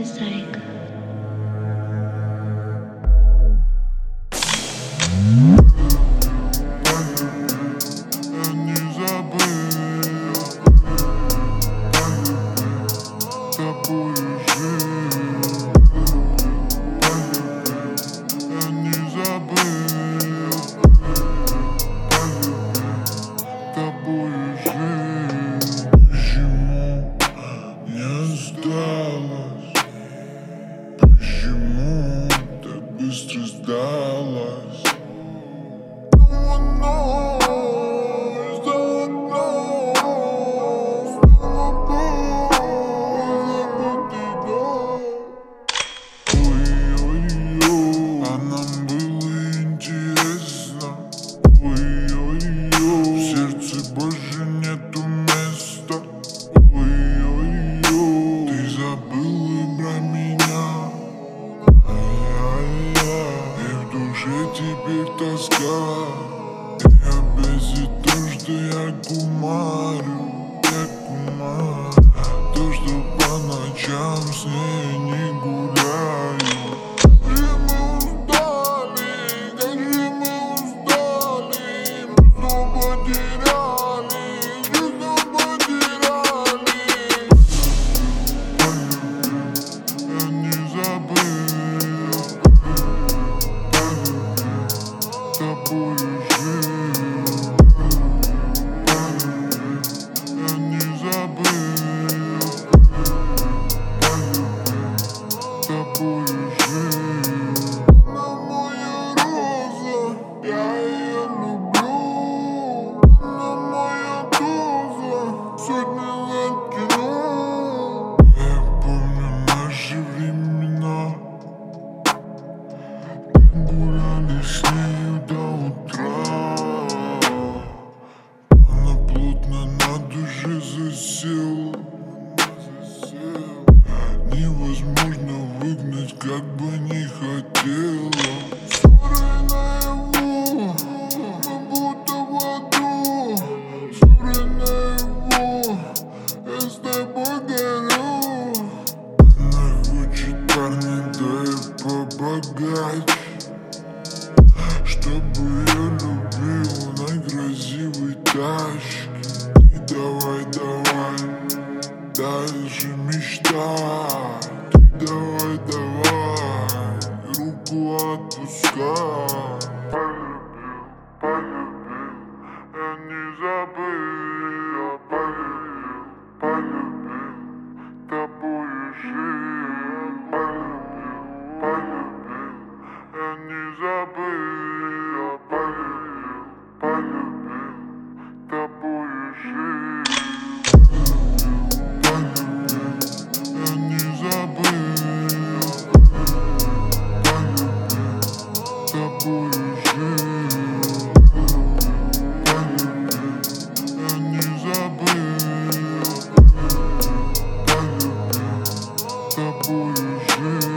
ты зайка. Почему так быстро сдалась? Ой-ой-ой, а нам было интересно. Ой-ой-ой, в сердце больше нету места. Ой-ой-ой, ты забыла про меня. И в душе теперь тоска. И опять за то, что я кумарю. То, что по ночам с ней не гуляю. Как же мы устали, мы все потеряли, я не забыл. Тобой жил, я не забыл. Тобой жил. Она моя роза, я ее люблю. Она моя доза, сегодня закину. Я помню наши времена, гуляли с нею до утра. Она плотно на душе засела. Невозможно выгнать, как бы не хотела. Ссоры наяву, мы будто в аду. Ссоры наяву, я с тобой горю. Она хочет парня, да и побогаче, чтобы я любил на красивой тачке. Ты давай, дальше мечтай. Ты давай, руку отпускай. Полюбил, я не забыл. Полюбил, тобою жил. Полюбил, я не забыл. Полюбил, тобою жил. Я не забыл. Тобою жил. Я не забыл. Тобою жил.